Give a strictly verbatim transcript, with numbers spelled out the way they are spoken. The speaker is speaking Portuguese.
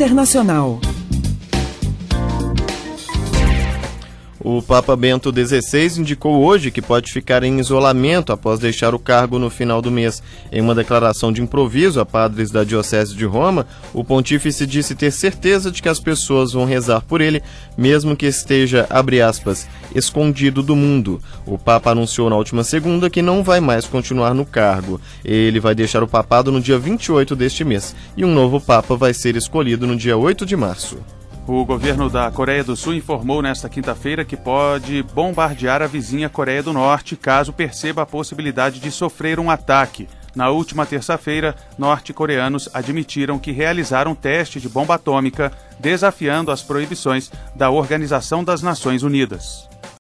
Internacional. O Papa Bento dezesseis indicou hoje que pode ficar em isolamento após deixar o cargo no final do mês. Em uma declaração de improviso a padres da Diocese de Roma, o pontífice disse ter certeza de que as pessoas vão rezar por ele, mesmo que esteja, abre aspas, escondido do mundo. O Papa anunciou na última segunda que não vai mais continuar no cargo. Ele vai deixar o papado no dia vinte e oito deste mês, e um novo Papa vai ser escolhido no dia oito de março. O governo da Coreia do Sul informou nesta quinta-feira que pode bombardear a vizinha Coreia do Norte caso perceba a possibilidade de sofrer um ataque. Na última terça-feira, norte-coreanos admitiram que realizaram teste de bomba atômica, desafiando as proibições da Organização das Nações Unidas.